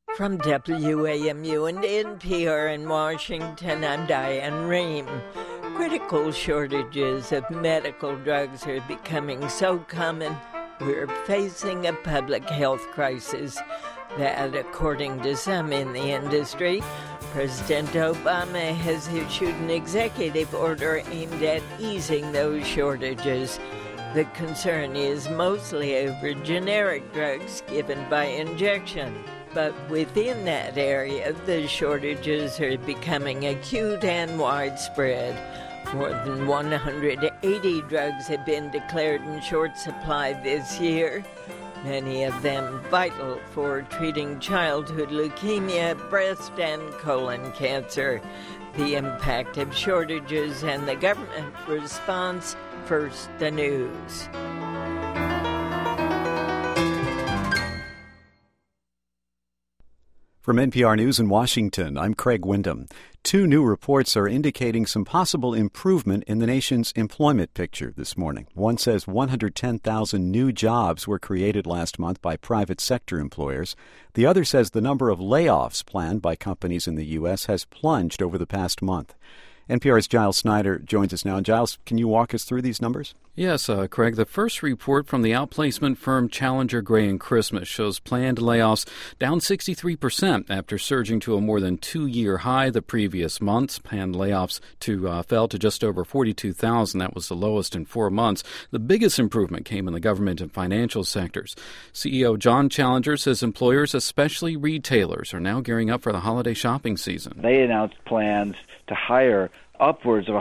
From WAMU and NPR in Washington, I'm Diane Rehm. Critical shortages of medical drugs are becoming so common, we're facing a public health crisis that, according to some in the industry, President Obama has issued an executive order aimed at easing those shortages. The concern is mostly over generic drugs given by injection. But within that area, the shortages are becoming acute and widespread. More than 180 drugs have been declared in short supply this year, many of them vital for treating childhood leukemia, breast and colon cancer. The impact of shortages and the government response. First, the news. From NPR News in Washington, I'm Craig Windham. Two new reports are indicating some possible improvement in the nation's employment picture this morning. One says 110,000 new jobs were created last month by private sector employers. The other says the number of layoffs planned by companies in the U.S. has plunged over the past month. NPR's Giles Snyder joins us now. And Giles, can you walk us through these numbers? Yes, Craig. The first report from the outplacement firm Challenger Gray & Christmas shows planned layoffs down 63% after surging to a more than two-year high the previous month. Planned layoffs fell to just over 42,000. That was the lowest in 4 months. The biggest improvement came in the government and financial sectors. CEO John Challenger says employers, especially retailers, are now gearing up for the holiday shopping season. They announced plans to hire upwards of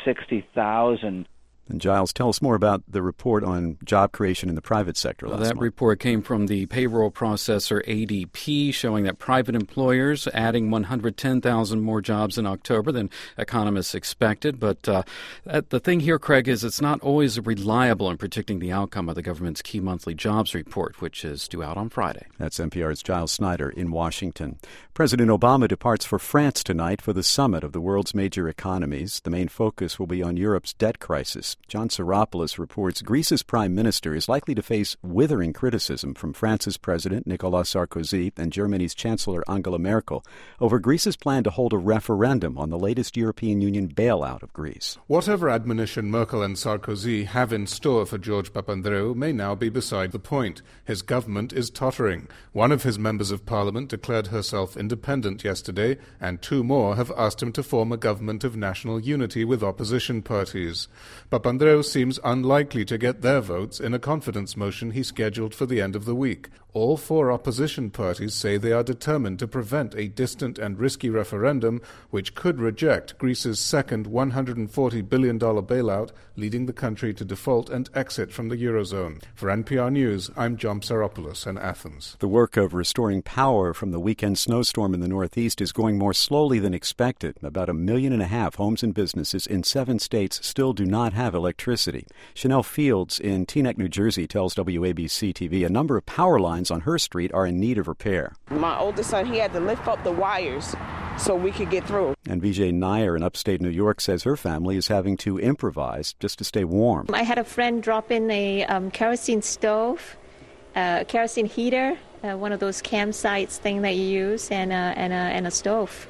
160,000. And Giles, tell us more about the report on job creation in the private sector last month. That report came from the payroll processor ADP, showing that private employers adding 110,000 more jobs in October than economists expected. But the thing here, Craig, is it's not always reliable in predicting the outcome of the government's key monthly jobs report, which is due out on Friday. That's NPR's Giles Snyder in Washington. President Obama departs for France tonight for the summit of the world's major economies. The main focus will be on Europe's debt crisis. John Psaropoulos reports Greece's prime minister is likely to face withering criticism from France's president Nicolas Sarkozy and Germany's chancellor Angela Merkel over Greece's plan to hold a referendum on the latest European Union bailout of Greece. Whatever admonition Merkel and Sarkozy have in store for George Papandreou may now be beside the point. His government is tottering. One of his members of parliament declared herself independent yesterday, and two more have asked him to form a government of national unity with opposition parties. Papandreou seems unlikely to get their votes in a confidence motion he scheduled for the end of the week. All four opposition parties say they are determined to prevent a distant and risky referendum which could reject Greece's second $140 billion bailout, leading the country to default and exit from the Eurozone. For NPR News, I'm John Psaropoulos in Athens. The work of restoring power from the weekend snowstorm in the Northeast is going more slowly than expected. About 1.5 million homes and businesses in 7 states still do not have electricity. Chanel Fields in Teaneck, New Jersey, tells WABC-TV a number of power lines on her street are in need of repair. My oldest son, he had to lift up the wires so we could get through. And Vijay Nair in upstate New York says her family is having to improvise just to stay warm. I had a friend drop in a kerosene stove, kerosene heater, one of those campsites thing that you use, and a stove.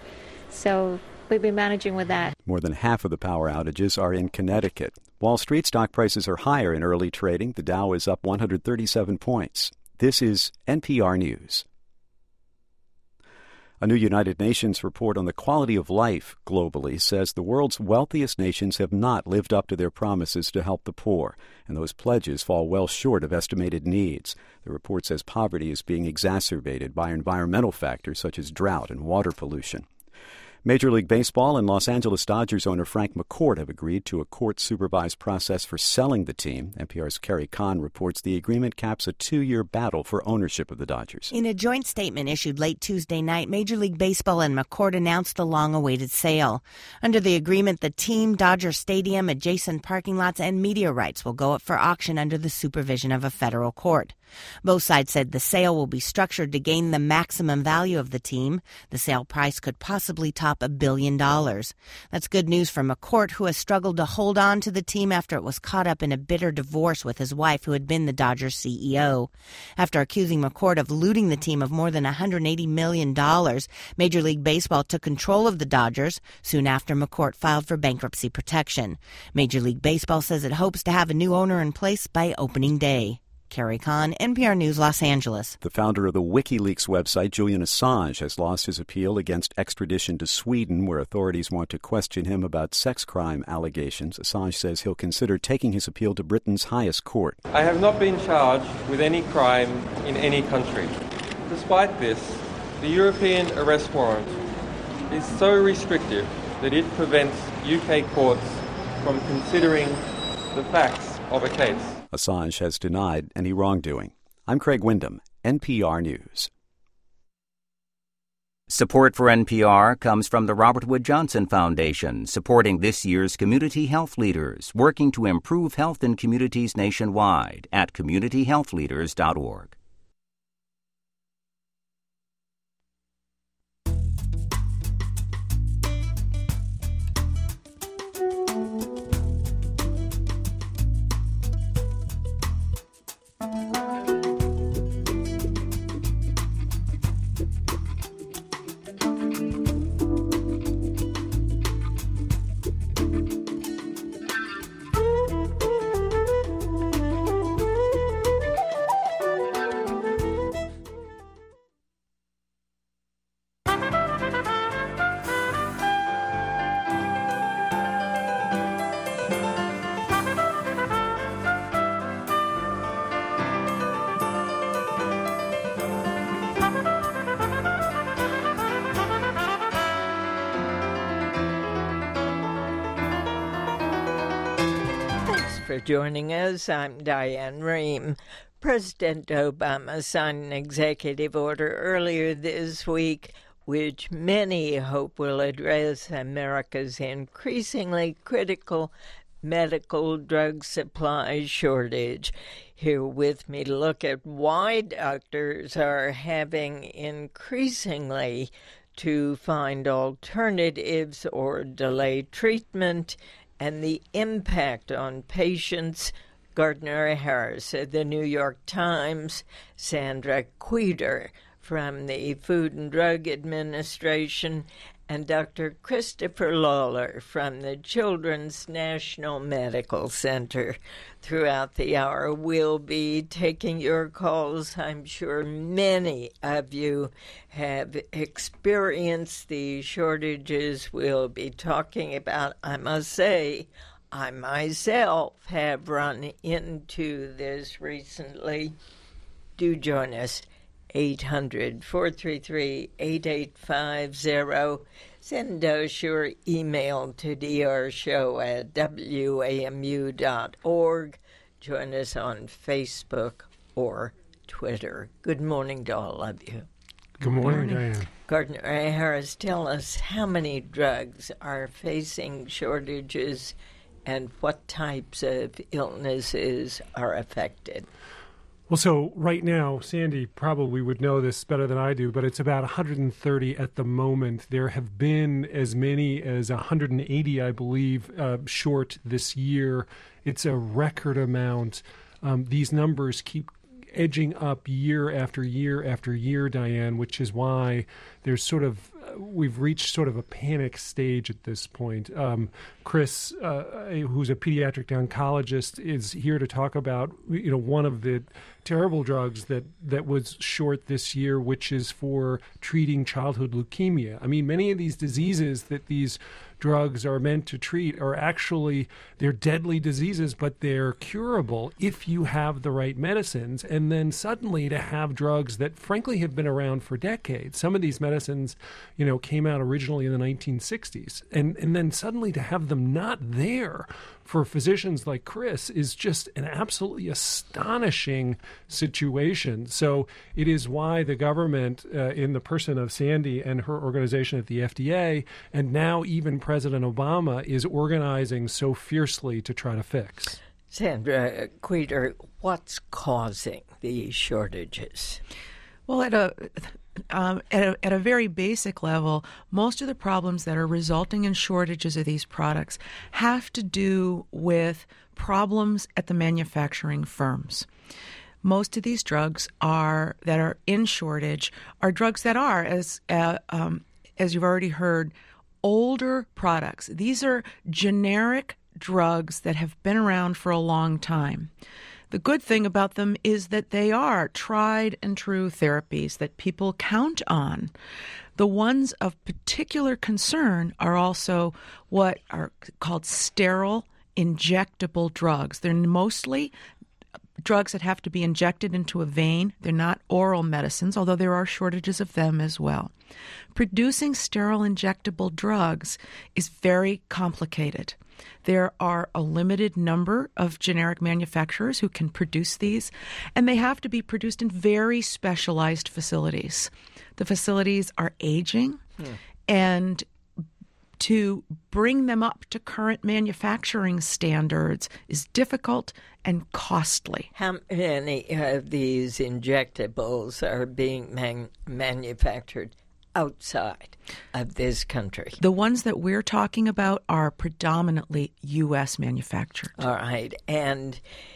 So we've been managing with that. More than half of the power outages are in Connecticut. Wall Street stock prices are higher in early trading. The Dow is up 137 points. This is NPR News. A new United Nations report on the quality of life globally says the world's wealthiest nations have not lived up to their promises to help the poor, and those pledges fall well short of estimated needs. The report says poverty is being exacerbated by environmental factors such as drought and water pollution. Major League Baseball and Los Angeles Dodgers owner Frank McCourt have agreed to a court-supervised process for selling the team. NPR's Carrie Kahn reports the agreement caps a 2-year battle for ownership of the Dodgers. In a joint statement issued late Tuesday night, Major League Baseball and McCourt announced the long-awaited sale. Under the agreement, the team, Dodger Stadium, adjacent parking lots, and media rights will go up for auction under the supervision of a federal court. Both sides said the sale will be structured to gain the maximum value of the team. The sale price could possibly top top $1 billion. That's good news for McCourt, who has struggled to hold on to the team after it was caught up in a bitter divorce with his wife, who had been the Dodgers CEO. After accusing McCourt of looting the team of more than $180 million, Major League Baseball took control of the Dodgers. Soon after, McCourt filed for bankruptcy protection. Major League Baseball says it hopes to have a new owner in place by opening day. Carrie Kahn, NPR News, Los Angeles. The founder of the WikiLeaks website, Julian Assange, has lost his appeal against extradition to Sweden, where authorities want to question him about sex crime allegations. Assange says he'll consider taking his appeal to Britain's highest court. I have not been charged with any crime in any country. Despite this, the European arrest warrant is so restrictive that it prevents UK courts from considering the facts of a case. Assange has denied any wrongdoing. I'm Craig Wyndham, NPR News. Support for NPR comes from the Robert Wood Johnson Foundation, supporting this year's community health leaders, working to improve health in communities nationwide at communityhealthleaders.org. For joining us. I'm Diane Rehm. President Obama signed an executive order earlier this week which many hope will address America's increasingly critical medical drug supply shortage. Here with me to look at why doctors are having increasingly to find alternatives or delay treatment and the impact on patients, Gardner Harris of the New York Times, Sandra Queter from the Food and Drug Administration, and Dr. Christopher Lawler from the Children's National Medical Center. Throughout the hour, we'll be taking your calls. I'm sure many of you have experienced the shortages we'll be talking about. I must say, I myself have run into this recently. Do join us. 800-433-8850. Send us your email to drshow@wamu.org. Join us on Facebook or Twitter. Good morning to all of you. Good morning, Diane. Gardner Harris, tell us how many drugs are facing shortages and what types of illnesses are affected. Well, so right now, Sandy probably would know this better than I do, but it's about 130 at the moment. There have been as many as 180, I believe, short this year. It's a record amount. These numbers keep edging up year after year after year, Diane, which is why there's we've reached sort of a panic stage at this point. Chris, who's a pediatric oncologist, is here to talk about, one of the terrible drugs that was short this year, which is for treating childhood leukemia. I mean, many of these diseases that these drugs are meant to treat are actually, they're deadly diseases, but they're curable if you have the right medicines. And then suddenly to have drugs that frankly have been around for decades. Some of these medicines, came out originally in the 1960s. And then suddenly to have them not there for physicians like Chris is just an absolutely astonishing situation. So it is why the government, in the person of Sandy and her organization at the FDA, and now even President Obama, is organizing so fiercely to try to fix. Sandra Queter, what's causing these shortages? Well, at a at a very basic level, most of the problems that are resulting in shortages of these products have to do with problems at the manufacturing firms. Most of these drugs that are in shortage are drugs that are, as you've already heard, older products. These are generic drugs that have been around for a long time. The good thing about them is that they are tried and true therapies that people count on. The ones of particular concern are also what are called sterile injectable drugs. They're mostly drugs that have to be injected into a vein. They're not oral medicines, although there are shortages of them as well. Producing sterile injectable drugs is very complicated. There are a limited number of generic manufacturers who can produce these, and they have to be produced in very specialized facilities. The facilities are aging, and to bring them up to current manufacturing standards is difficult and costly. How many of these injectables are being manufactured outside of this country? The ones that we're talking about are predominantly U.S. manufactured. All right. And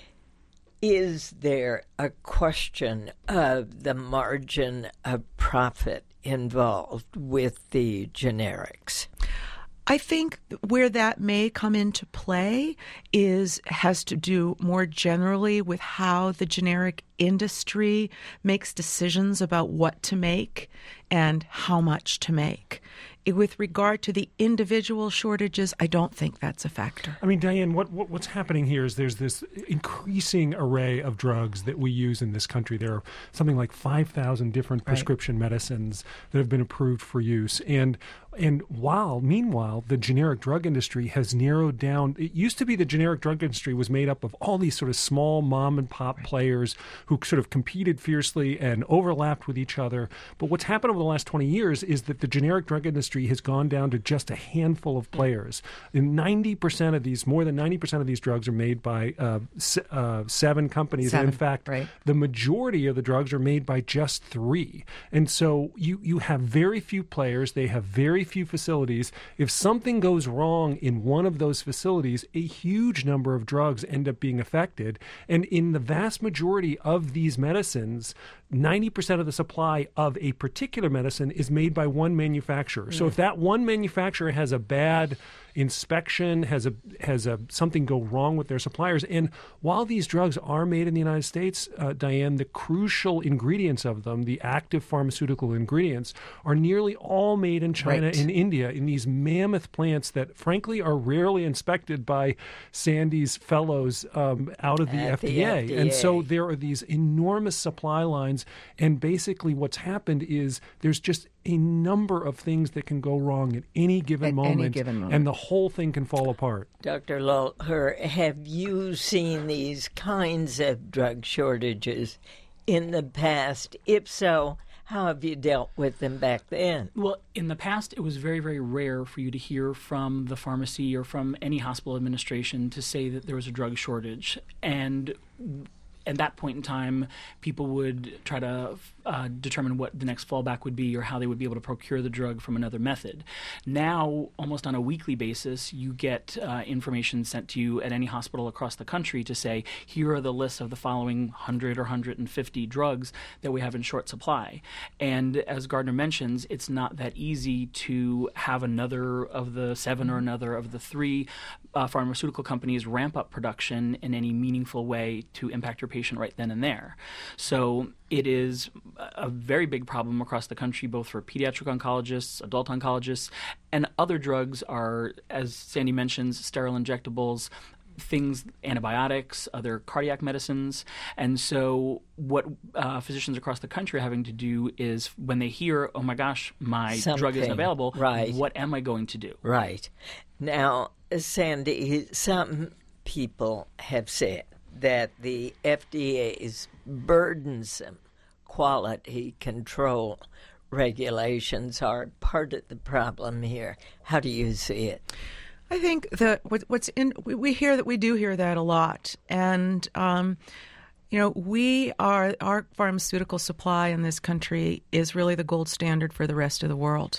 is there a question of the margin of profit involved with the generics? I think where that may come into play has to do more generally with how the generic industry makes decisions about what to make and how much to make. With regard to the individual shortages, I don't think that's a factor. I mean, Diane, what's happening here is there's this increasing array of drugs that we use in this country. There are something like 5,000 different prescription medicines that have been approved for use. And meanwhile, the generic drug industry has narrowed down. It used to be the generic drug industry was made up of all these sort of small mom and pop players who sort of competed fiercely and overlapped with each other. But what's happened over the last 20 years is that the generic drug industry has gone down to just a handful of players. And more than 90% of these drugs are made by seven companies. And in fact, the majority of the drugs are made by just 3. And so you have very few players. They have very few facilities. If something goes wrong in one of those facilities, a huge number of drugs end up being affected. And in the vast majority of these medicines, 90% of the supply of a particular medicine is made by one manufacturer. So if that one manufacturer has a bad inspection, has something go wrong with their suppliers, and while these drugs are made in the United States, Diane, the crucial ingredients of them, the active pharmaceutical ingredients, are nearly all made in China and India in these mammoth plants that, frankly, are rarely inspected by Sandy's fellows out of the FDA. And so there are these enormous supply lines, and basically what's happened is there's just a number of things that can go wrong at any given moment, and the whole thing can fall apart. Dr. Lulher, have you seen these kinds of drug shortages in the past? If so, how have you dealt with them back then? Well, in the past, it was very, very rare for you to hear from the pharmacy or from any hospital administration to say that there was a drug shortage. And at that point in time, people would try to determine what the next fallback would be or how they would be able to procure the drug from another method. Now, almost on a weekly basis, you get information sent to you at any hospital across the country to say, here are the lists of the following 100 or 150 drugs that we have in short supply. And as Gardner mentions, it's not that easy to have another of the 7 or another of the 3 pharmaceutical companies ramp up production in any meaningful way to impact your patient right then and there. So it is a very big problem across the country, both for pediatric oncologists, adult oncologists, and other drugs are, as Sandy mentions, sterile injectables, things, antibiotics, other cardiac medicines. And so what physicians across the country are having to do is when they hear, oh my gosh, my drug isn't available, what am I going to do? Right. Now, Sandy, some people have said that the FDA's burdensome quality control regulations are part of the problem here. How do you see it? I think that we do hear that a lot, and Our pharmaceutical supply in this country is really the gold standard for the rest of the world.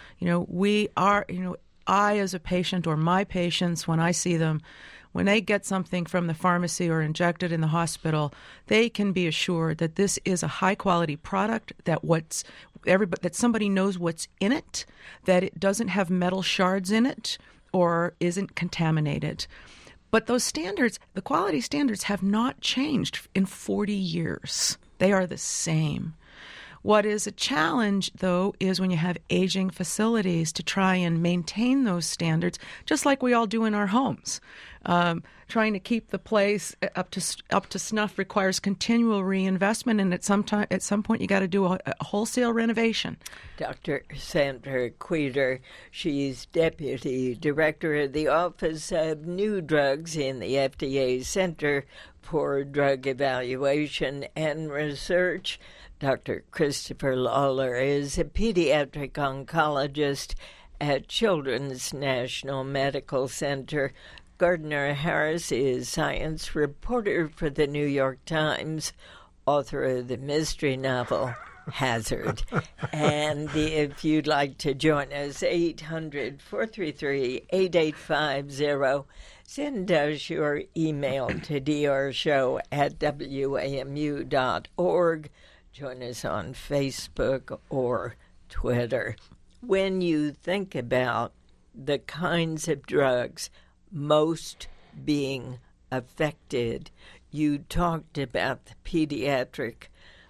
I as a patient, or my patients, when I see them, when they get something from the pharmacy or injected in the hospital, they can be assured that this is a high-quality product, that that somebody knows what's in it, that it doesn't have metal shards in it or isn't contaminated. But those standards, the quality standards, have not changed in 40 years. They are the same. What is a challenge, though, is when you have aging facilities to try and maintain those standards, just like we all do in our homes. Trying to keep the place up to snuff requires continual reinvestment, and at some point you got to do a wholesale renovation. Dr. Sandra Queter, she's Deputy Director of the Office of New Drugs in the FDA Center for Drug Evaluation and Research. Dr. Christopher Lawler is a pediatric oncologist at Children's National Medical Center. Gardner Harris is science reporter for the New York Times, author of the mystery novel Hazard. And if you'd like to join us, 800-433-8850. Send us your email to drshow@wamu.org. Join us on Facebook or Twitter. When you think about the kinds of drugs most being affected, you talked about the pediatric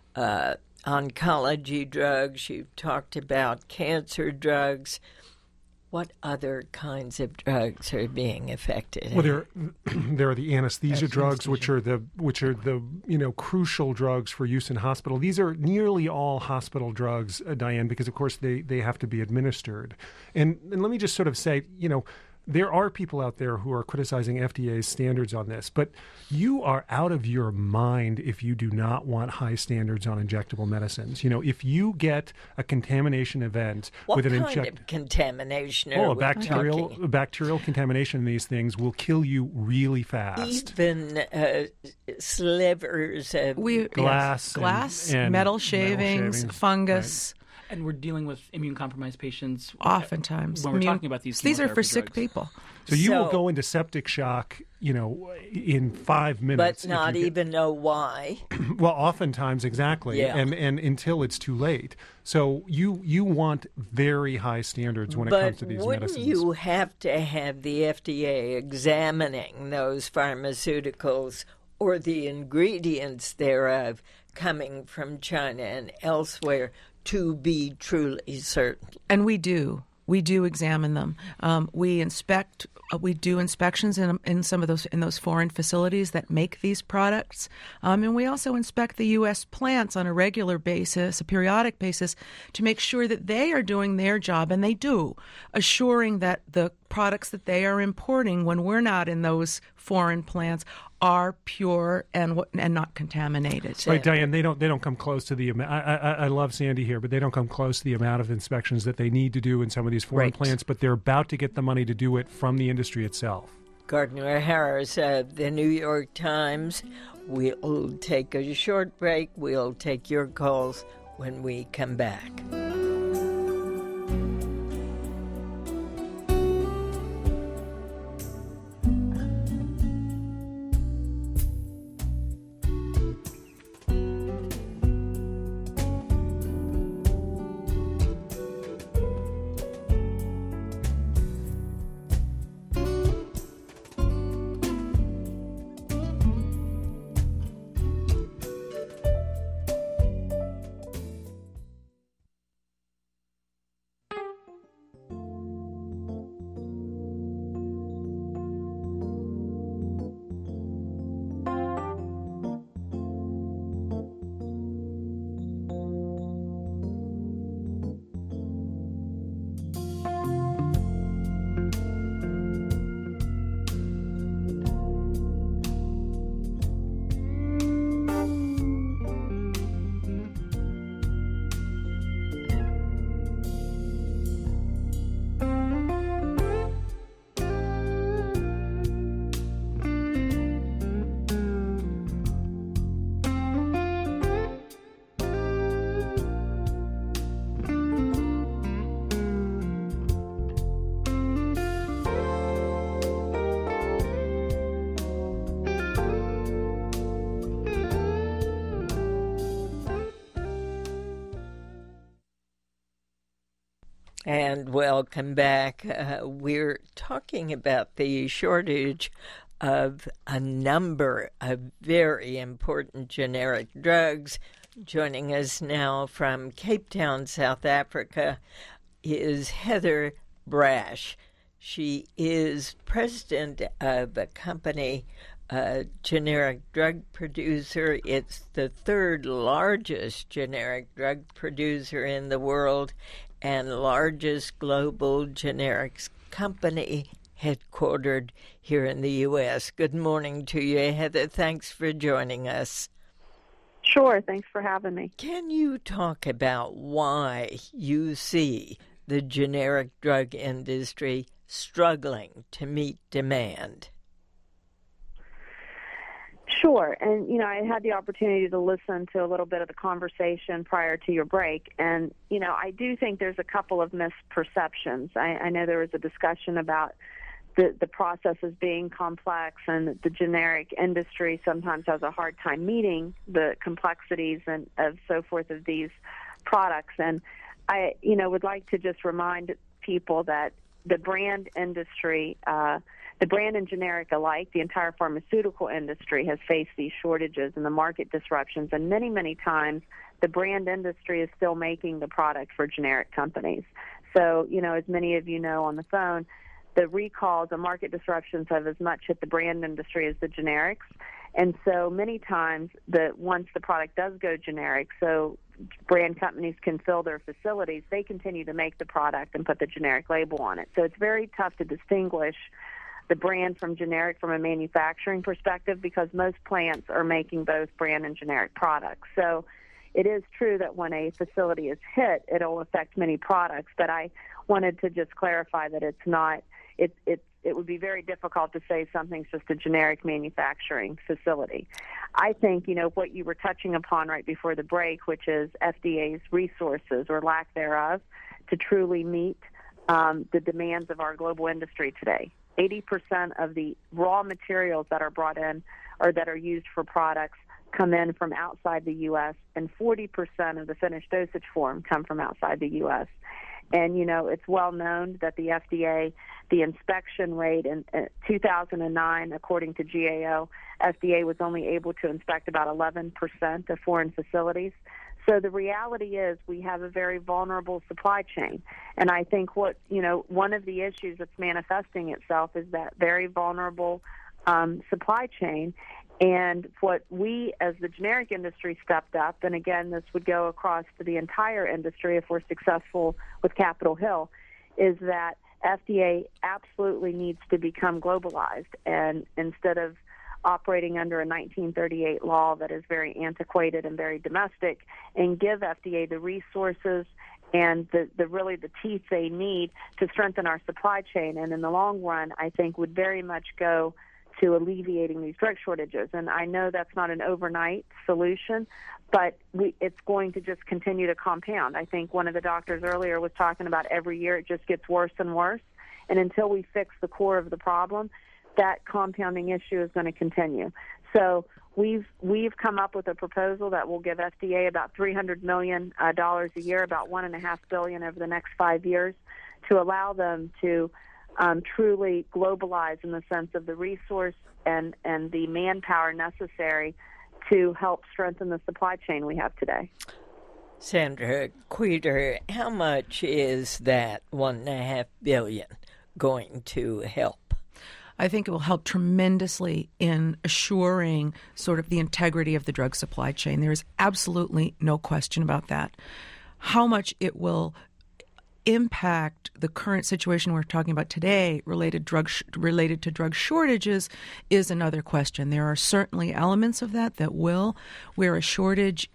oncology drugs, you've talked about cancer drugs. What other kinds of drugs are being affected? Well, there are the anesthesia drugs, which are the crucial drugs for use in hospital. These are nearly all hospital drugs, Diane, because of course they have to be administered. And let me just sort of say, there are people out there who are criticizing FDA's standards on this, but you are out of your mind if you do not want high standards on injectable medicines. If you get a contamination event with an What kind of contamination are we talking? Bacterial contamination in these things will kill you really fast. Even slivers of glass, and metal shavings, fungus. Right. And we're dealing with immune-compromised patients. Oftentimes. When we're talking about these are for drugs. Sick people. So you will go into septic shock, in 5 minutes. But not even know why. Well, oftentimes, exactly. Yeah. And until it's too late. So you want very high standards when it comes to these medicines. But wouldn't you have to have the FDA examining those pharmaceuticals or the ingredients thereof coming from China and elsewhere to be truly certain? And we do. We do examine them. We inspect. We do inspections in some of those foreign facilities that make these products, and we also inspect the U.S. plants on a regular basis, a periodic basis, to make sure that they are doing their job, and they do, assuring that the products that they are importing when we're not in those foreign plants are pure and not contaminated. Right, Diane. They don't come close to the amount. I love Sandy here, but they don't come close to the amount of inspections that they need to do in some of these foreign plants. But they're about to get the money to do it from the industry itself. Gardner Harris of the New York Times. We'll take a short break. We'll take your calls when we come back. And welcome back. We're talking about the shortage of a number of very important generic drugs. Joining us now from Cape Town, South Africa, is Heather Brash. She is president of a company, a generic drug producer. It's the third largest generic drug producer in the world and largest global generics company headquartered here in the U.S. Good morning to you, Heather. Thanks for joining us. Sure. Thanks for having me. Can you talk about why you see the generic drug industry struggling to meet demand? Sure. And, I had the opportunity to listen to a little bit of the conversation prior to your break. And, I do think there's a couple of misperceptions. I know there was a discussion about the processes being complex and the generic industry sometimes has a hard time meeting the complexities and of so forth of these products. And I, would like to just remind people that the brand industry, the brand and generic alike, the entire pharmaceutical industry has faced these shortages and the market disruptions. And many, many times the brand industry is still making the product for generic companies. So, as many of you know on the phone, the recalls, the market disruptions have as much hit the brand industry as the generics. And so many times, once the product does go generic, so brand companies can fill their facilities, they continue to make the product and put the generic label on it. So it's very tough to distinguish the brand from generic from a manufacturing perspective because most plants are making both brand and generic products. So it is true that when a facility is hit, it'll affect many products, but I wanted to just clarify that it's not, it would be very difficult to say something's just a generic manufacturing facility. I think, what you were touching upon right before the break, which is FDA's resources or lack thereof to truly meet the demands of our global industry today. 80% of the raw materials that are brought in or that are used for products come in from outside the U.S., and 40% of the finished dosage form come from outside the U.S. And, it's well known that the FDA, the inspection rate in 2009, according to GAO, FDA was only able to inspect about 11% of foreign facilities. So the reality is we have a very vulnerable supply chain. And I think one of the issues that's manifesting itself is that very vulnerable supply chain. And what we, as the generic industry, stepped up, and again, this would go across to the entire industry if we're successful with Capitol Hill, is that FDA absolutely needs to become globalized. And instead of operating under a 1938 law that is very antiquated and very domestic, and give FDA the resources and the teeth they need to strengthen our supply chain. And in the long run, I think would very much go to alleviating these drug shortages. And I know that's not an overnight solution, but it's going to just continue to compound. I think one of the doctors earlier was talking about every year it just gets worse and worse. And until we fix the core of the problem, that compounding issue is going to continue. So we've come up with a proposal that will give FDA about $300 million a year, about $1.5 billion over the next 5 years, to allow them to truly globalize in the sense of the resource and the manpower necessary to help strengthen the supply chain we have today. Sandra Queter, how much is that $1.5 billion going to help? I think it will help tremendously in assuring sort of the integrity of the drug supply chain. There is absolutely no question about that. How much it will impact the current situation we're talking about today related to drug shortages is another question. There are certainly elements of that will, where a shortage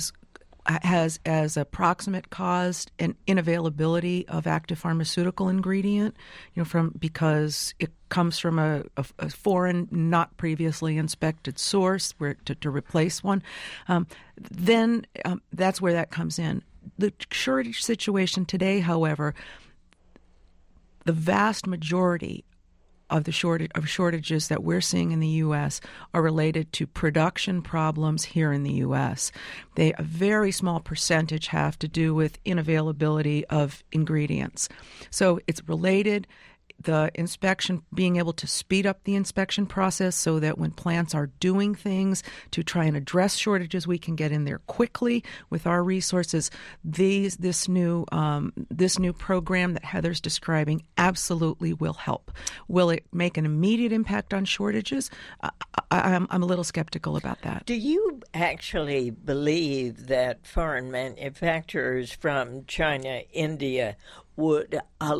has as a proximate cause an inavailability of active pharmaceutical ingredient, because it comes from a foreign, not previously inspected source to replace one. Then that's where that comes in. The shortage situation today, however, the vast majority of the shortages that we're seeing in the U.S. are related to production problems here in the U.S. A very small percentage have to do with unavailability of ingredients. So it's related. The inspection, being able to speed up the inspection process so that when plants are doing things to try and address shortages, we can get in there quickly with our resources. This new program that Heather's describing absolutely will help. Will it make an immediate impact on shortages? I'm a little skeptical about that. Do you actually believe that foreign manufacturers from China, India, would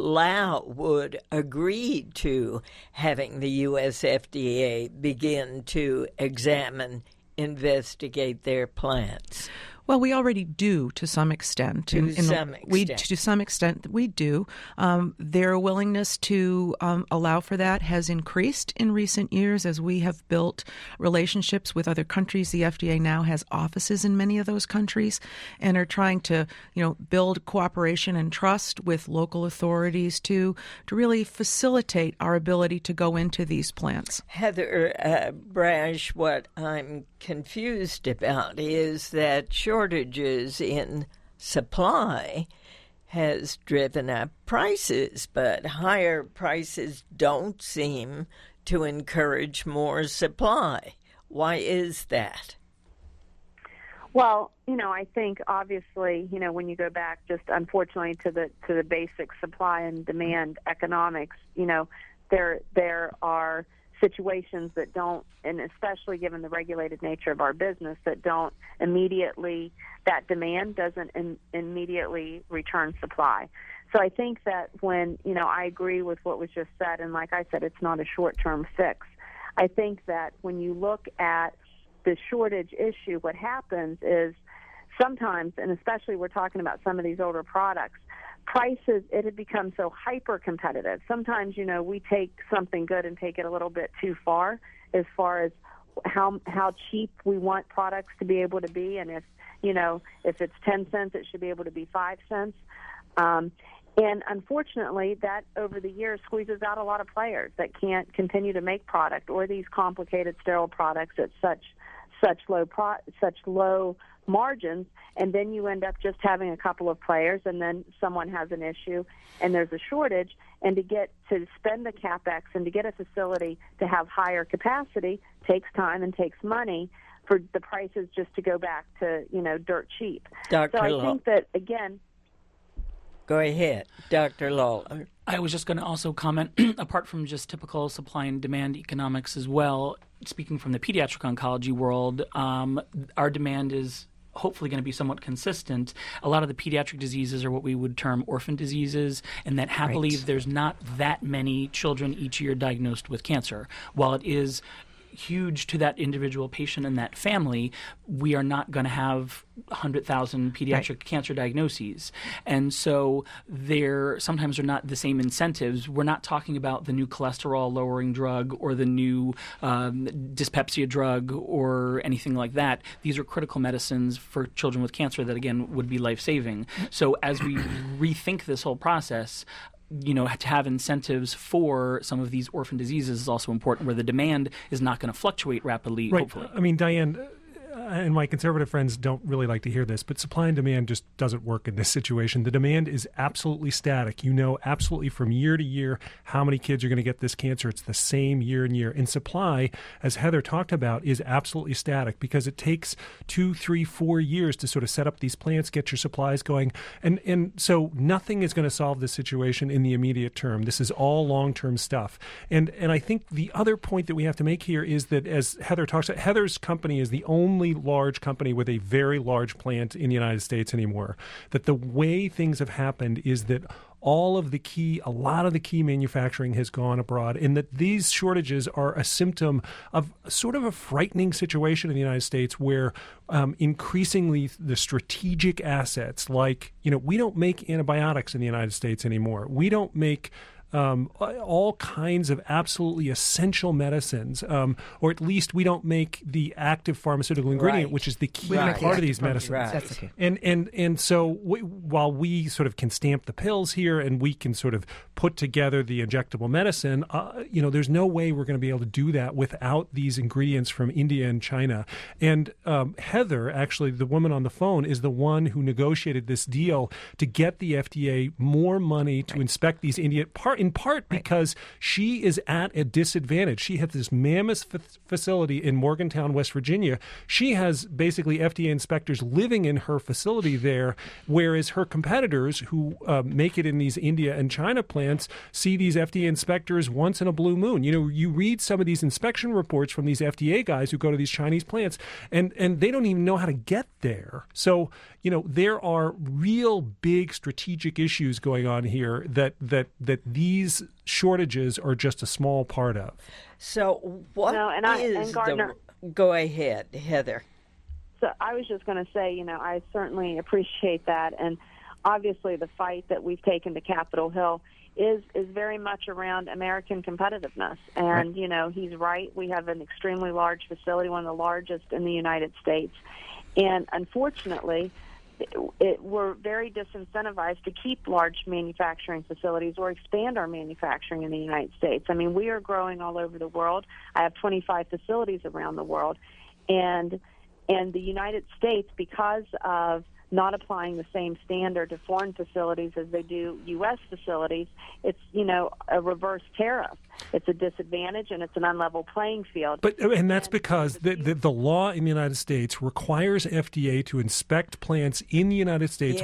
agree to having the U.S. FDA begin to examine, investigate their plants? Well, we already do to some extent. To some extent, we do. Their willingness to allow for that has increased in recent years as we have built relationships with other countries. The FDA now has offices in many of those countries and are trying to, build cooperation and trust with local authorities to really facilitate our ability to go into these plants. Heather Brash, what I'm confused about is that shortages in supply has driven up prices, but higher prices don't seem to encourage more supply. Why is that? Well, I think obviously, when you go back just unfortunately to the basic supply and demand economics, there are situations that don't, and especially given the regulated nature of our business, that demand doesn't immediately return supply. So I think that when, I agree with what was just said, and like I said, it's not a short-term fix. I think that when you look at the shortage issue, what happens is sometimes, and especially we're talking about some of these older products, prices, it had become so hyper-competitive. Sometimes, we take something good and take it a little bit too far as how cheap we want products to be able to be. And if it's 10 cents, it should be able to be 5 cents. And unfortunately, that over the years squeezes out a lot of players that can't continue to make product or these complicated sterile products at such low margins, and then you end up just having a couple of players, and then someone has an issue, and there's a shortage, and to spend the CapEx and to get a facility to have higher capacity takes time and takes money for the prices just to go back to, dirt cheap. Dr. So I think that, again... Go ahead, Dr. Lawler. I was just going to also comment, apart from just typical supply and demand economics as well, speaking from the pediatric oncology world, our demand is hopefully going to be somewhat consistent. A lot of the pediatric diseases are what we would term orphan diseases, and that happily there's not that many children each year diagnosed with cancer. While it is huge to that individual patient and that family, we are not going to have 100,000 pediatric cancer diagnoses. And so there sometimes are not the same incentives. We're not talking about the new cholesterol-lowering drug or the new dyspepsia drug or anything like that. These are critical medicines for children with cancer that, again, would be life-saving. So as we rethink this whole process, to have incentives for some of these orphan diseases is also important, where the demand is not going to fluctuate rapidly, hopefully. I mean, Diane, and my conservative friends don't really like to hear this, but supply and demand just doesn't work in this situation. The demand is absolutely static. Absolutely from year to year how many kids are going to get this cancer. It's the same year and year. And supply, as Heather talked about, is absolutely static because it takes 2, 3, 4 years to sort of set up these plants, get your supplies going. And so nothing is going to solve this situation in the immediate term. This is all long-term stuff. And I think the other point that we have to make here is that, as Heather talks about, Heather's company is the only large company with a very large plant in the United States anymore. That the way things have happened is that a lot of the key manufacturing has gone abroad, and that these shortages are a symptom of sort of a frightening situation in the United States where increasingly the strategic assets, like, we don't make antibiotics in the United States anymore. We don't make all kinds of absolutely essential medicines, or at least we don't make the active pharmaceutical ingredient, which is the key part of these medicines. That's the key. And so while we sort of can stamp the pills here and we can sort of put together the injectable medicine, there's no way we're going to be able to do that without these ingredients from India and China. And Heather, actually, the woman on the phone, is the one who negotiated this deal to get the FDA more money to inspect these India, in part because she is at a disadvantage. She has this mammoth facility in Morgantown, West Virginia. She has basically FDA inspectors living in her facility there, whereas her competitors who make it in these India and China plants see these FDA inspectors once in a blue moon. You read some of these inspection reports from these FDA guys who go to these Chinese plants, and they don't even know how to get there. So, there are real big strategic issues going on here that these shortages are just a small part of. So go ahead, Heather. So I was just going to say, I certainly appreciate that. And obviously the fight that we've taken to Capitol Hill is very much around American competitiveness. And, he's right. We have an extremely large facility, one of the largest in the United States. And unfortunately, we're very disincentivized to keep large manufacturing facilities or expand our manufacturing in the United States. I mean, we are growing all over the world. I have 25 facilities around the world. And the United States, because of not applying the same standard to foreign facilities as they do U.S. facilities, it's, a reverse tariff. It's a disadvantage, and it's an unlevel playing field. And that's because the law in the United States requires FDA to inspect plants in the United States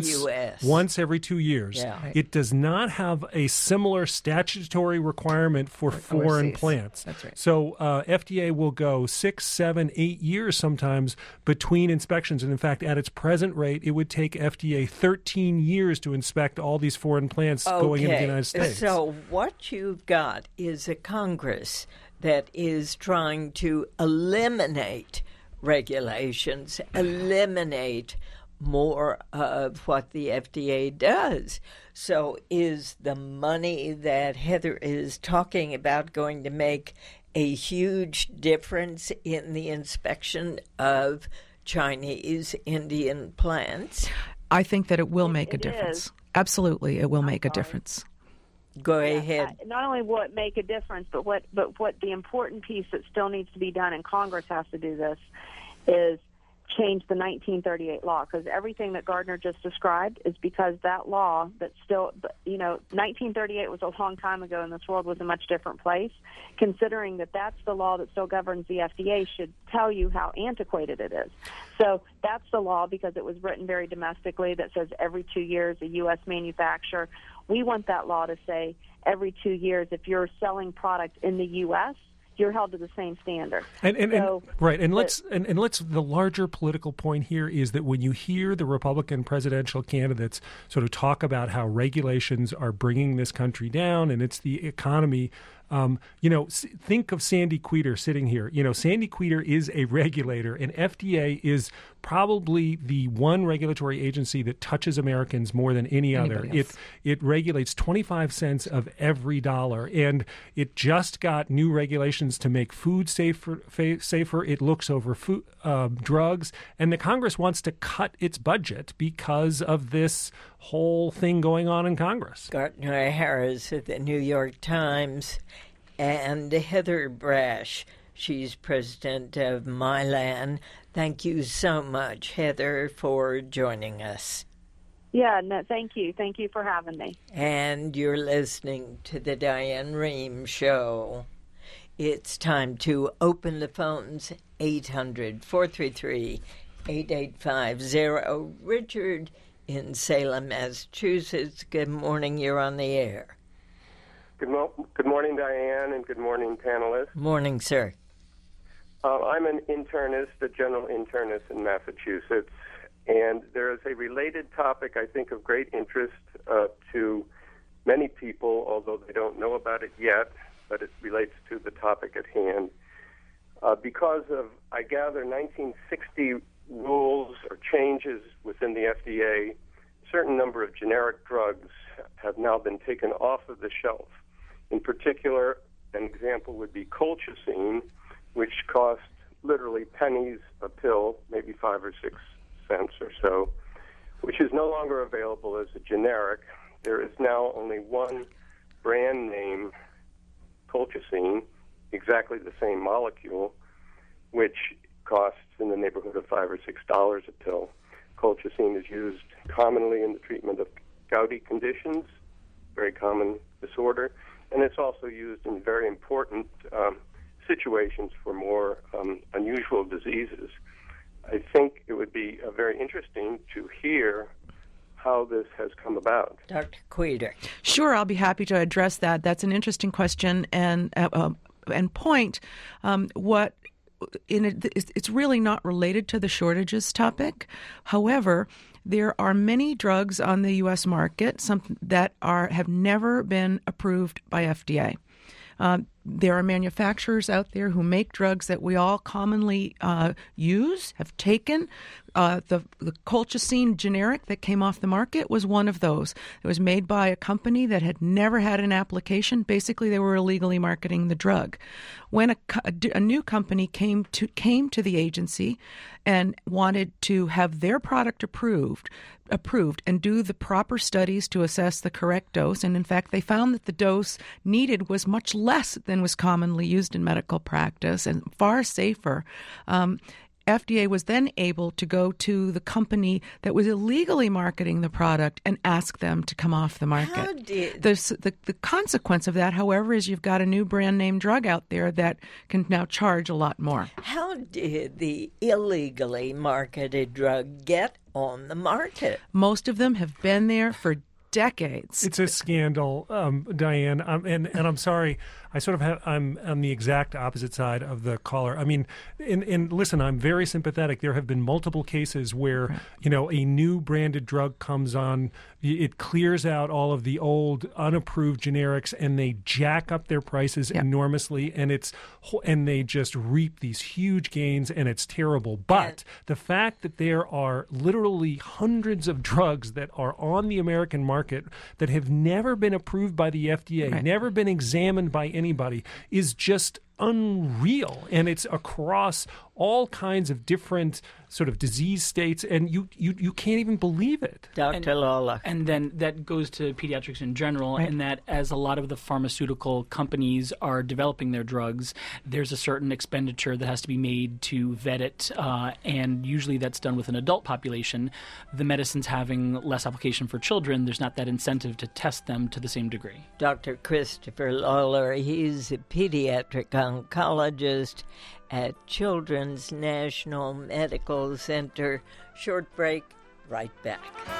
once every 2 years. Yeah. It does not have a similar statutory requirement for foreign plants. That's right. So FDA will go 6, 7, 8 years sometimes between inspections. And in fact, at its present rate, it would take FDA 13 years to inspect all these foreign plants going into the United States. So what you've got is a Congress that is trying to eliminate regulations, eliminate more of what the FDA does. So is the money that Heather is talking about going to make a huge difference in the inspection of Chinese, Indian plants? I think that it will make a difference. Absolutely, it will make a difference. Go ahead. Not only will it make a difference, but what the important piece that still needs to be done, and Congress has to do this, is change the 1938 law, because everything that Gardner just described is because that law that still, 1938 was a long time ago, and this world was a much different place. Considering that that's the law that still governs the FDA should tell you how antiquated it is. So that's the law, because it was written very domestically, that says every 2 years a U.S. manufacturer. We want that law to say every 2 years if you're selling product in the U.S., you're held to the same standard. The larger political point here is that when you hear the Republican presidential candidates sort of talk about how regulations are bringing this country down and it's the economy, think of Sandy Queter sitting here. Sandy Queter is a regulator, and FDA is probably the one regulatory agency that touches Americans more than any other. It regulates 25 cents of every dollar, and it just got new regulations to make food safer. It looks over food, drugs, and the Congress wants to cut its budget because of this whole thing going on in Congress. Gardner Harris at the New York Times, and Heather Brash. She's president of Mylan. Thank you so much, Heather, for joining us. Yeah, no, thank you. Thank you for having me. And you're listening to the Diane Rehm Show. It's time to open the phones, 800-433-8850. Richard in Salem, Massachusetts. Good morning. You're on the air. Good morning, Diane, and good morning, panelists. Morning, sir. I'm an internist, a general internist in Massachusetts, and there is a related topic I think of great interest to many people, although they don't know about it yet, but it relates to the topic at hand. Because of, I gather, 1960 rules or changes within the FDA certain number of generic drugs have now been taken off of the shelf. In particular, an example would be colchicine, which costs literally pennies a pill, maybe 5 or 6 cents or so, which is no longer available as a generic. There is now only one brand name colchicine, exactly the same molecule, which costs in the neighborhood of $5 or $6 a pill. Colchicine is used commonly in the treatment of gouty conditions, very common disorder, and it's also used in very important situations for more unusual diseases. I think it would be very interesting to hear how this has come about. Dr. Queter. Sure, I'll be happy to address that. That's an interesting question and point. It's really not related to the shortages topic. However, there are many drugs on the U.S. market, some that have never been approved by FDA. There are manufacturers out there who make drugs that we all commonly use, have taken. The colchicine generic that came off the market was one of those. It was made by a company that had never had an application. Basically, they were illegally marketing the drug. When a new company came to the agency and wanted to have their product approved and do the proper studies to assess the correct dose, and in fact, they found that the dose needed was much less than was commonly used in medical practice and far safer. FDA was then able to go to the company that was illegally marketing the product and ask them to come off the market. The consequence of that, however, is you've got a new brand name drug out there that can now charge a lot more. How did the illegally marketed drug get on the market? Most of them have been there for decades. It's a scandal, Diane, and I'm sorry. I'm on the exact opposite side of the caller. I mean, and listen, I'm very sympathetic. There have been multiple cases where, a new branded drug comes on, it clears out all of the old unapproved generics, and they jack up their prices enormously, and they just reap these huge gains, and it's terrible. But the fact that there are literally hundreds of drugs that are on the American market that have never been approved by the FDA, never been examined by anybody, is just unreal, and it's across all kinds of different sort of disease states, and you can't even believe it. Dr. Lawler. And then that goes to pediatrics in general, and that as a lot of the pharmaceutical companies are developing their drugs, there's a certain expenditure that has to be made to vet it, and usually that's done with an adult population. The medicines having less application for children, there's not that incentive to test them to the same degree. Dr. Christopher Lawler, he's a pediatric oncologist at Children's National Medical Center. Short break, right back.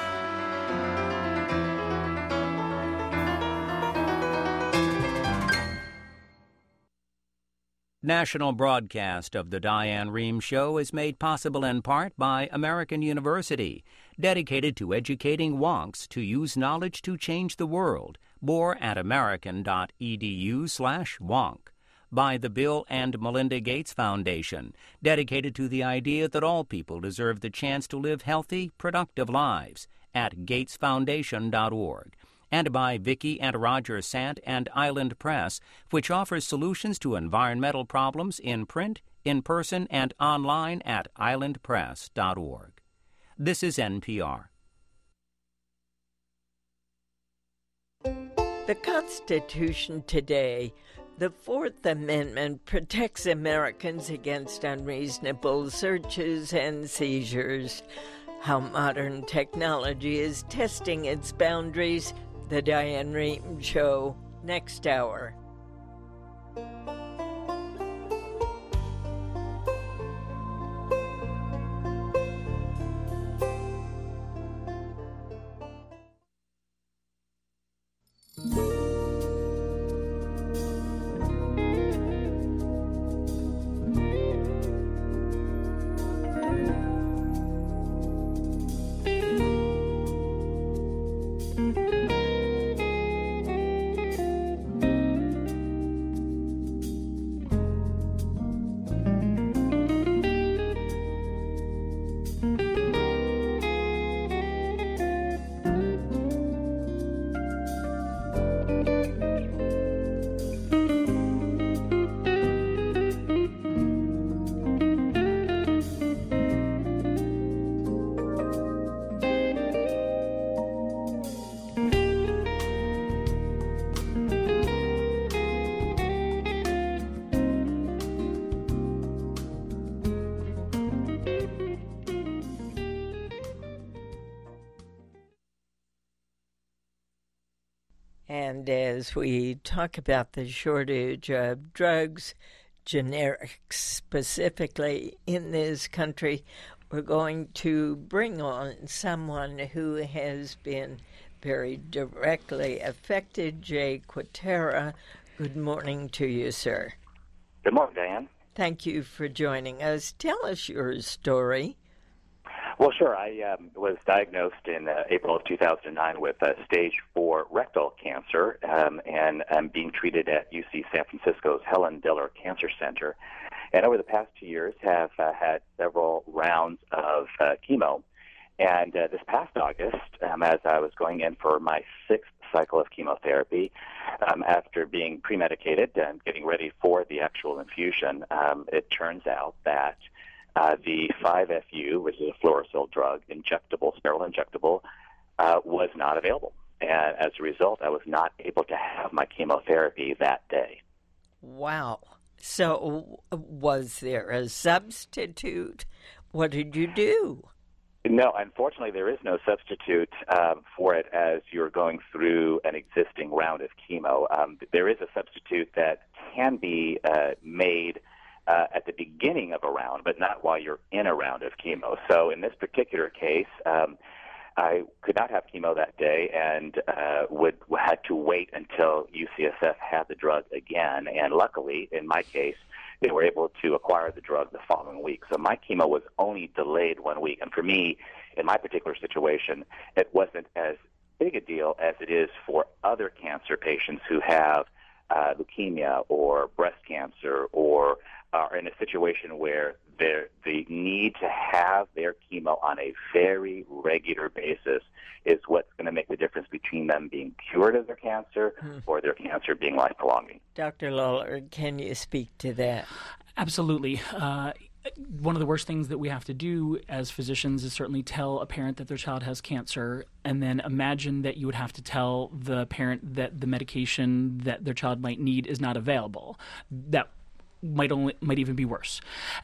National broadcast of the Diane Rehm Show is made possible in part by American University, dedicated to educating wonks to use knowledge to change the world. More at american.edu/wonk. By the Bill and Melinda Gates Foundation, dedicated to the idea that all people deserve the chance to live healthy, productive lives, at gatesfoundation.org. And by Vicki and Roger Sant and Island Press, which offers solutions to environmental problems in print, in person, and online at islandpress.org. This is NPR. The Constitution today. The Fourth Amendment protects Americans against unreasonable searches and seizures. How modern technology is testing its boundaries. The Diane Rehm Show, next hour. And as we talk about the shortage of drugs, generics specifically in this country, we're going to bring on someone who has been very directly affected. Jay Quatera, good morning to you, sir. Good morning, Diane. Thank you for joining us. Tell us your story. Well, sure. I was diagnosed in April of 2009 with stage 4 rectal cancer, and I'm being treated at UC San Francisco's Helen Diller Cancer Center. And over the past 2 years have had several rounds of chemo. And this past August, as I was going in for my 6th cycle of chemotherapy, after being pre-medicated and getting ready for the actual infusion, it turns out that the 5-FU, which is a fluorosil drug, injectable, sterile injectable, was not available. And as a result, I was not able to have my chemotherapy that day. Wow. So was there a substitute? What did you do? No, unfortunately, there is no substitute for it as you're going through an existing round of chemo. There is a substitute that can be made at the beginning of a round, but not while you're in a round of chemo. So in this particular case, I could not have chemo that day and had to wait until UCSF had the drug again. And luckily, in my case, they were able to acquire the drug the following week. So my chemo was only delayed 1 week. And for me, in my particular situation, it wasn't as big a deal as it is for other cancer patients who have leukemia or breast cancer or are in a situation where the need to have their chemo on a very regular basis is what's going to make the difference between them being cured of their cancer or their cancer being life-prolonging. Dr. Lawler, can you speak to that? Absolutely. One of the worst things that we have to do as physicians is certainly tell a parent that their child has cancer, and then imagine that you would have to tell the parent that the medication that their child might need is not available. That might even be worse.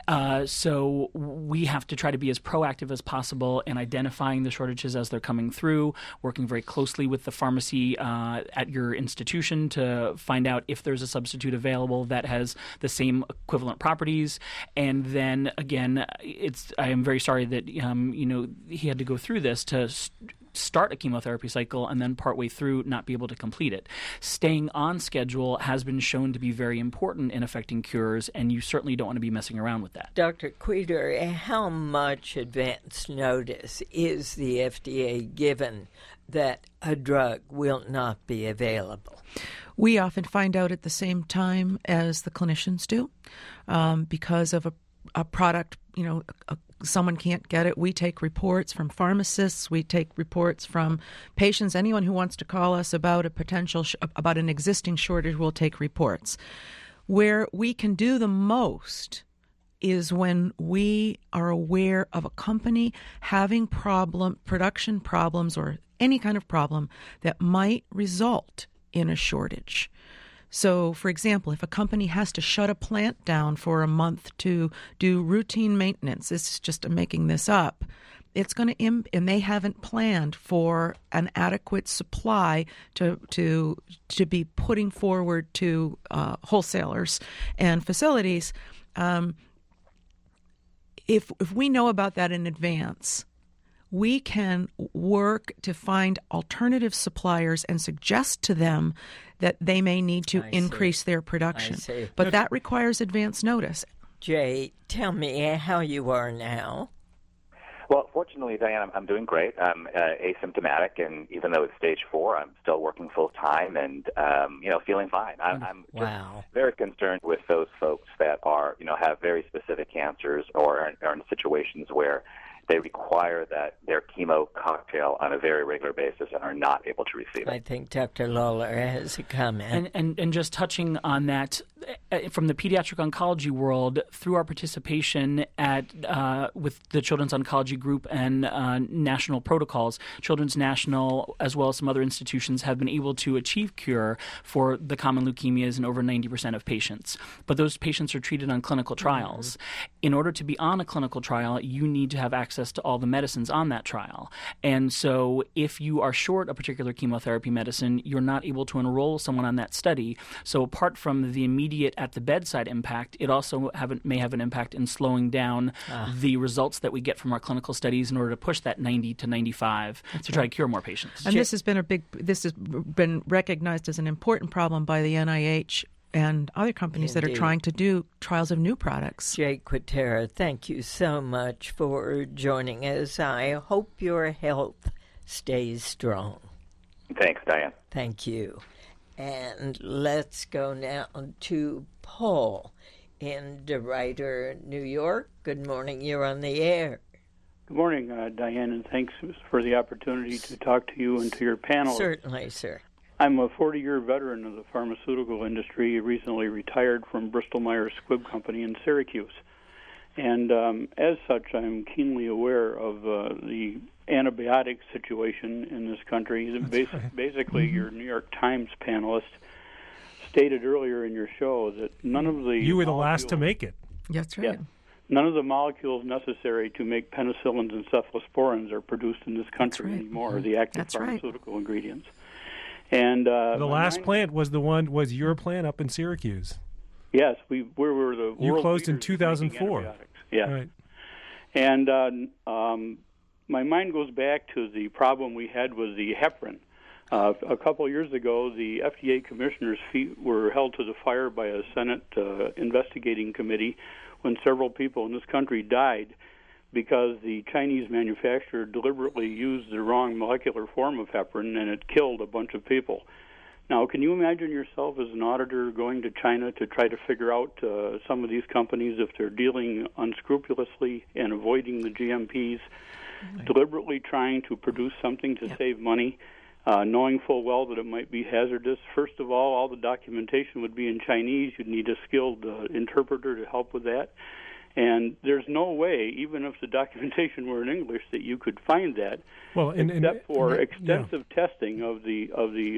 So we have to try to be as proactive as possible in identifying the shortages as they're coming through, working very closely with the pharmacy at your institution to find out if there's a substitute available that has the same equivalent properties. And then again, I am very sorry that he had to go through this to start a chemotherapy cycle and then partway through not be able to complete it. Staying on schedule has been shown to be very important in affecting cures, and you certainly don't want to be messing around with that. Dr. Quatera, how much advance notice is the FDA given that a drug will not be available? We often find out at the same time as the clinicians do because of a product, someone can't get it. We take reports from pharmacists. We take reports from patients. Anyone who wants to call us about a potential, about an existing shortage, will take reports. Where we can do the most is when we are aware of a company having production problems or any kind of problem that might result in a shortage. So, for example, if a company has to shut a plant down for a month to do routine maintenance, this is just making this up, it's going to and they haven't planned for an adequate supply to be putting forward to wholesalers and facilities. If we know about that in advance, we can work to find alternative suppliers and suggest to them that they may need to increase their production. But that requires advance notice. Jay, tell me how you are now. Well, fortunately, Diane, I'm doing great. I'm asymptomatic, and even though it's stage 4, I'm still working full-time and, feeling fine. I'm just very concerned with those folks that are, have very specific cancers or are in situations where they require that their chemo cocktail on a very regular basis and are not able to receive it. I think Dr. Lawler has a comment. And just touching on that, from the pediatric oncology world, through our participation with the Children's Oncology Group and national protocols, Children's National, as well as some other institutions, have been able to achieve cure for the common leukemias in over 90% of patients. But those patients are treated on clinical trials. In order to be on a clinical trial, you need to have access access to all the medicines on that trial. And so if you are short a particular chemotherapy medicine, you're not able to enroll someone on that study. So apart from the immediate at the bedside impact, it also may have an impact in slowing down the results that we get from our clinical studies in order to push that 90 to 95 to try to cure more patients. And this has been recognized as an important problem by the NIH and other companies that are trying to do trials of new products. Jay Quatera, thank you so much for joining us. I hope your health stays strong. Thanks, Diane. Thank you. And let's go now to Paul in DeRuyter, New York. Good morning. You're on the air. Good morning, Diane, and thanks for the opportunity to talk to you and to your panel. Certainly, sir. I'm a 40-year veteran of the pharmaceutical industry, recently retired from Bristol-Myers Squibb Company in Syracuse. And as such, I'm keenly aware of the antibiotic situation in this country. Basically, your New York Times panelist stated earlier in your show that none of the... You were the last to make it. That's right. Yeah, none of the molecules necessary to make penicillins and cephalosporins are produced in this country anymore, the active pharmaceutical ingredients. And the last plant was your plant up in Syracuse. Yes, we were the you world closed in leaders 2004. Yeah, right. And my mind goes back to the problem we had with the heparin. A couple of years ago, the FDA commissioner's feet were held to the fire by a Senate investigating committee when several people in this country died because the Chinese manufacturer deliberately used the wrong molecular form of heparin, and it killed a bunch of people. Now, can you imagine yourself as an auditor going to China to try to figure out some of these companies, if they're dealing unscrupulously and avoiding the GMPs, deliberately trying to produce something to save money, knowing full well that it might be hazardous? First of all the documentation would be in Chinese. You'd need a skilled interpreter to help with that. And there's no way, even if the documentation were in English, that you could find that, except for extensive testing of the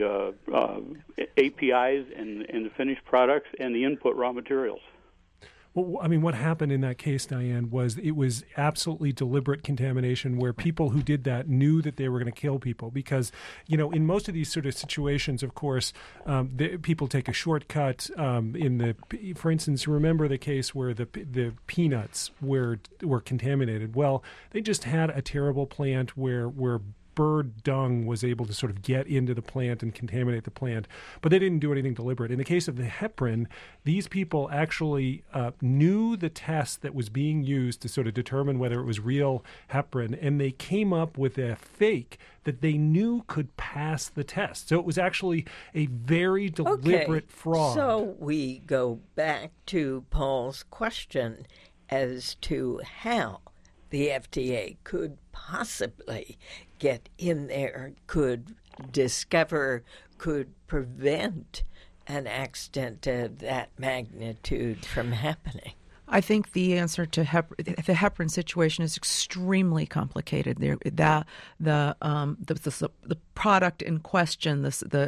APIs and the finished products and the input raw materials. Well, I mean, what happened in that case, Diane, was it was absolutely deliberate contamination where people who did that knew that they were going to kill people because, in most of these sort of situations, of course, people take a shortcut. For instance, remember the case where the peanuts were contaminated? Well, they just had a terrible plant where bird dung was able to sort of get into the plant and contaminate the plant, but they didn't do anything deliberate. In the case of the heparin, these people actually knew the test that was being used to sort of determine whether it was real heparin, and they came up with a fake that they knew could pass the test. So it was actually a very deliberate fraud. So we go back to Paul's question as to how the FDA could possibly get in there, could discover, could prevent an accident of that magnitude from happening. I think the answer to the heparin situation is extremely complicated. The product in question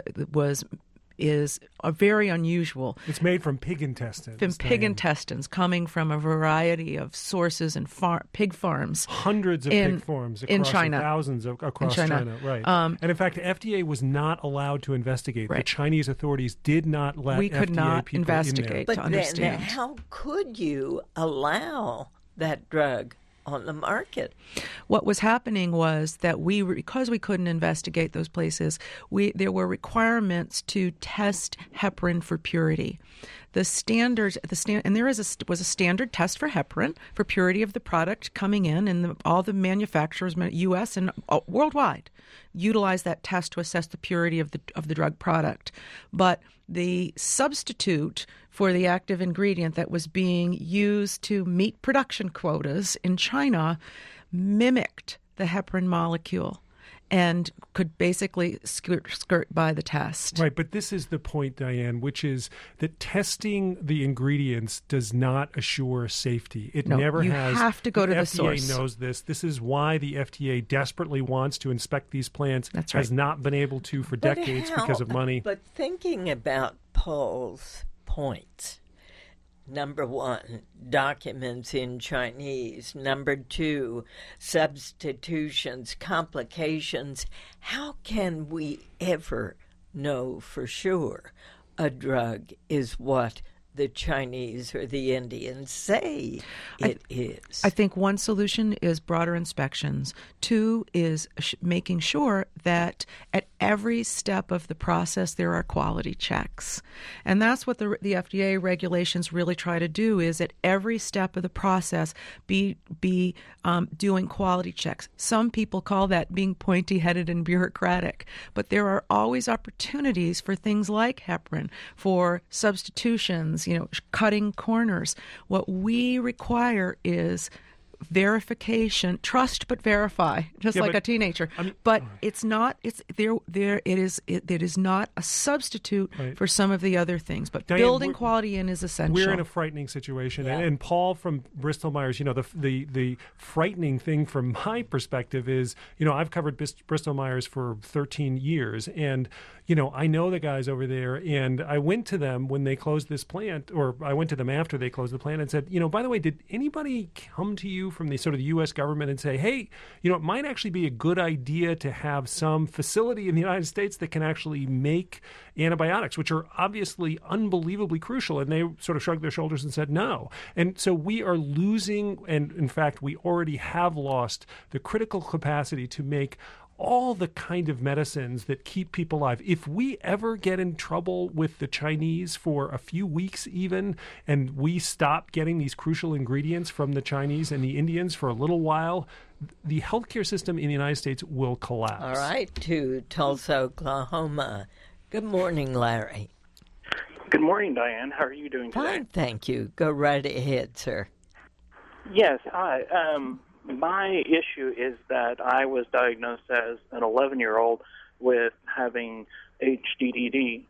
is very unusual. It's made from pig intestines. From pig intestines, coming from a variety of sources and pig farms. Hundreds of pig farms across in China. Thousands across China. Right. And in fact, the FDA was not allowed to investigate. Right. The Chinese authorities did not let we could FDA not people investigate in there. to understand. Then how could you allow that drug on the market? What was happening was that because we couldn't investigate those places, there were requirements to test heparin for purity. The standards, and there was a standard test for heparin for purity of the product coming in, and all the manufacturers, U.S. and worldwide, utilize that test to assess the purity of the drug product. But the substitute for the active ingredient that was being used to meet production quotas in China mimicked the heparin molecule and could basically skirt by the test. Right, but this is the point, Diane, which is that testing the ingredients does not assure safety. It never has. You have to go to the source. The FDA knows this. This is why the FDA desperately wants to inspect these plants. That's right. Has not been able to for decades because of money. But thinking about Paul's points, Number one, documents in Chinese. Number two, substitutions, complications. How can we ever know for sure a drug is what the Chinese or the Indians say it is? I think one solution is broader inspections. Two is making sure that at every step of the process there are quality checks. And that's what the FDA regulations really try to do, is at every step of the process be doing quality checks. Some people call that being pointy-headed and bureaucratic, but there are always opportunities for things like heparin, for substitutions, cutting corners. What we require is verification, trust but verify, just like a teenager. But it's not. It is not a substitute for some of the other things. But Diane, building quality in is essential. We're in a frightening situation, and Paul from Bristol Myers. The frightening thing from my perspective is, I've covered Bristol Myers for 13 years, and I know the guys over there, and I went to them when they closed this plant, or I went to them after they closed the plant and said, by the way, did anybody come to you from the sort of the U.S. government and say, hey, it might actually be a good idea to have some facility in the United States that can actually make antibiotics, which are obviously unbelievably crucial? And they sort of shrugged their shoulders and said no. And so we are losing, and in fact, we already have lost the critical capacity to make all the kind of medicines that keep people alive. If we ever get in trouble with the Chinese for a few weeks even, and we stop getting these crucial ingredients from the Chinese and the Indians for a little while, the healthcare system in the United States will collapse. All right, to Tulsa, Oklahoma. Good morning, Larry. Good morning, Diane. How are you doing today? Fine, thank you. Go right ahead, sir. Yes, hi. My issue is that I was diagnosed as an 11-year-old with having HDDD,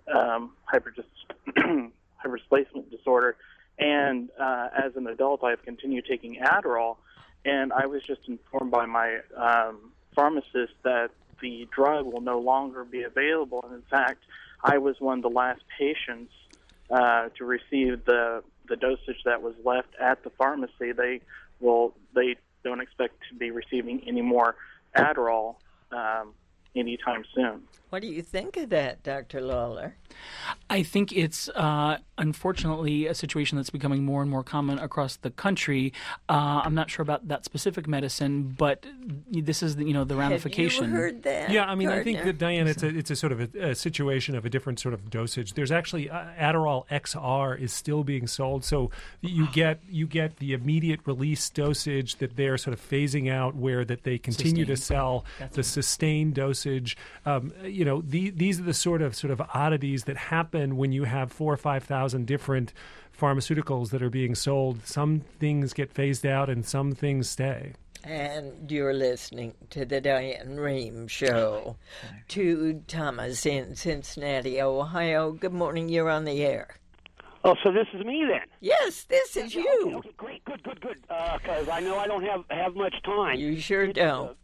hyperdisplacement disorder, and as an adult I've continued taking Adderall, and I was just informed by my pharmacist that the drug will no longer be available, and in fact I was one of the last patients to receive the dosage that was left at the pharmacy. They don't expect to be receiving any more Adderall anytime soon. What do you think of that, Dr. Lawler? I think it's unfortunately a situation that's becoming more and more common across the country. I'm not sure about that specific medicine, but this is the ramification. Have you heard that? Yeah, I mean, Gardner? I think that, Diane, it's a sort of a situation of a different sort of dosage. There's actually Adderall XR is still being sold, so you get the immediate release dosage that they're sort of phasing out, where that they continue to sell the sustained dosage. These are the sort of oddities that happen when you have 4,000 or 5,000 different pharmaceuticals that are being sold. Some things get phased out and some things stay. And you're listening to the Diane Rehm Show. To Thomas in Cincinnati, Ohio. Good morning. You're on the air. Oh, so this is me then? Yes, this is you. Okay, great, good. Because I know I don't have much time. You sure don't.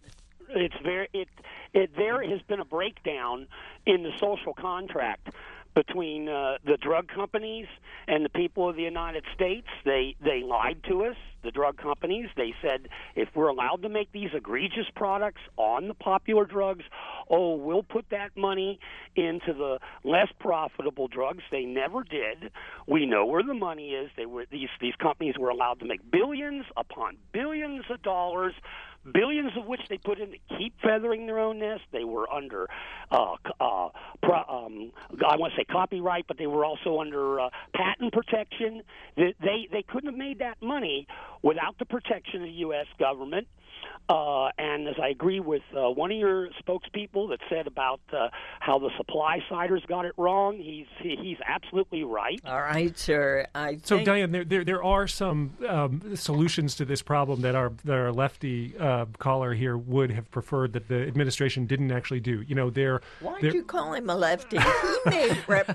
There has been a breakdown in the social contract between the drug companies and the people of the United States. They lied to us, the drug companies. They said if we're allowed to make these egregious products on the popular drugs, we'll put that money into the less profitable drugs. They never did. We know where the money is. These companies were allowed to make billions upon billions of dollars, billions of which they put in to keep feathering their own nest. They were under, I want to say copyright, but they were also under patent protection. They couldn't have made that money without the protection of the U.S. government. And as I agree with one of your spokespeople that said about how the supply siders got it wrong, he's absolutely right. All right, sir. So, Diane, there are some solutions to this problem that our lefty caller here would have preferred that the administration didn't actually do. Why'd you call him a lefty? He may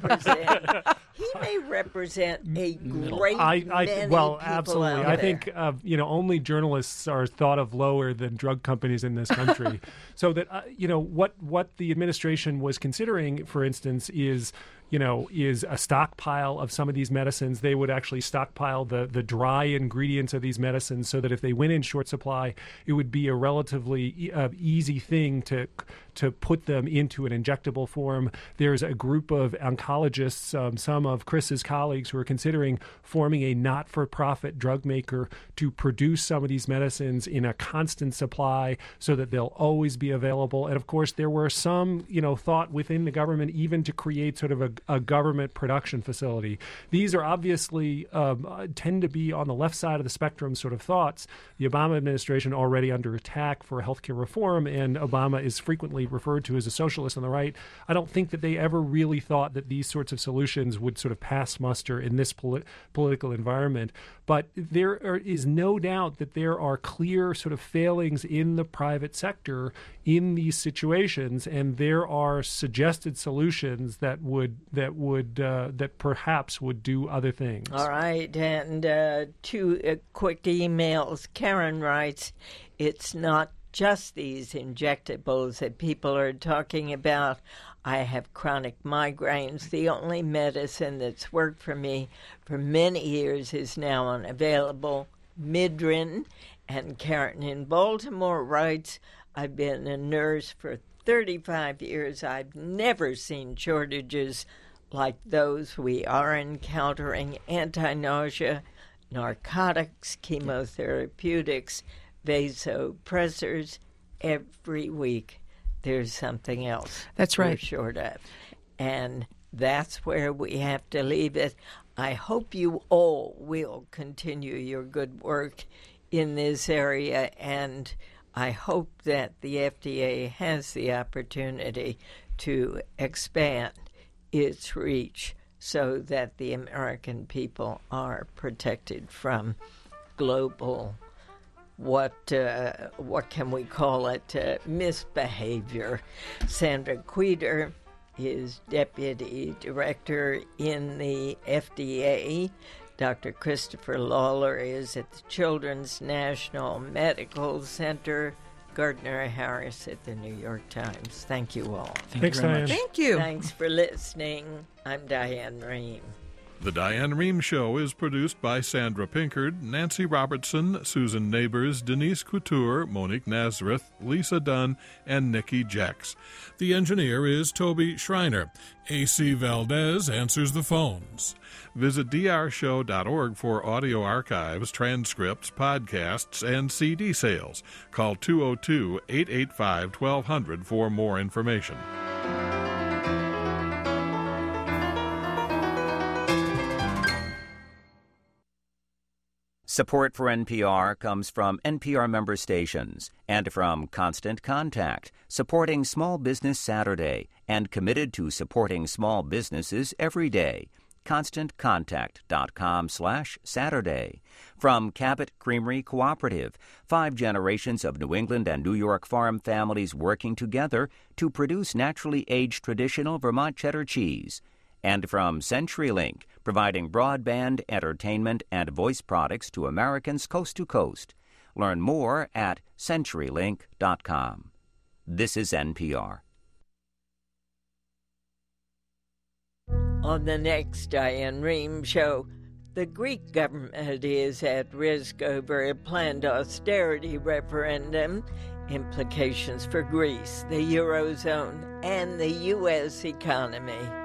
represent a great many people absolutely. out I there. think only journalists are thought of lower than drug companies in this country. So that what the administration was considering, for instance, is is a stockpile of some of these medicines. They would actually stockpile the dry ingredients of these medicines so that if they went in short supply, it would be a relatively easy thing to put them into an injectable form. There's a group of oncologists, some of Chris's colleagues, who are considering forming a not-for-profit drug maker to produce some of these medicines in a constant supply so that they'll always be available. And of course, there were some, thought within the government even to create sort of a government production facility. These are obviously tend to be on the left side of the spectrum sort of thoughts. The Obama administration already under attack for healthcare reform, and Obama is frequently referred to as a socialist on the right. I don't think that they ever really thought that these sorts of solutions would sort of pass muster in this political environment. But there is no doubt that there are clear sort of failings in the private sector in these situations, and there are suggested solutions that perhaps would do other things. All right, and two quick emails. Karen writes, it's not just these injectables that people are talking about. I have chronic migraines. The only medicine that's worked for me for many years is now unavailable, Midrin. And Karen in Baltimore writes, I've been a nurse for 35 years. I've never seen shortages like those we are encountering: anti-nausea, narcotics, chemotherapeutics, vasopressors. Every week there's something else that's right. we're short of. And that's where we have to leave it. I hope you all will continue your good work in this area, and I hope that the FDA has the opportunity to expand its reach so that the American people are protected from global, what can we call it, misbehavior. Sandra Queter is Deputy Director in the FDA. Dr. Christopher Lawler is at the Children's National Medical Center. Gardner Harris at the New York Times. Thank you all. Thanks, Diane. Thank you. Thanks for listening. I'm Diane Rehm. The Diane Rehm Show is produced by Sandra Pinkard, Nancy Robertson, Susan Neighbors, Denise Couture, Monique Nazareth, Lisa Dunn, and Nikki Jacks. The engineer is Toby Schreiner. A.C. Valdez answers the phones. Visit drshow.org for audio archives, transcripts, podcasts, and CD sales. Call 202-885-1200 for more information. Support for NPR comes from NPR member stations and from Constant Contact, supporting Small Business Saturday and committed to supporting small businesses every day. ConstantContact.com/Saturday. From Cabot Creamery Cooperative, 5 generations of New England and New York farm families working together to produce naturally aged traditional Vermont cheddar cheese. And from CenturyLink, providing broadband, entertainment, and voice products to Americans coast to coast. Learn more at CenturyLink.com. This is NPR. On the next Diane Rehm Show, the Greek government is at risk over a planned austerity referendum, implications for Greece, the Eurozone, and the U.S. economy.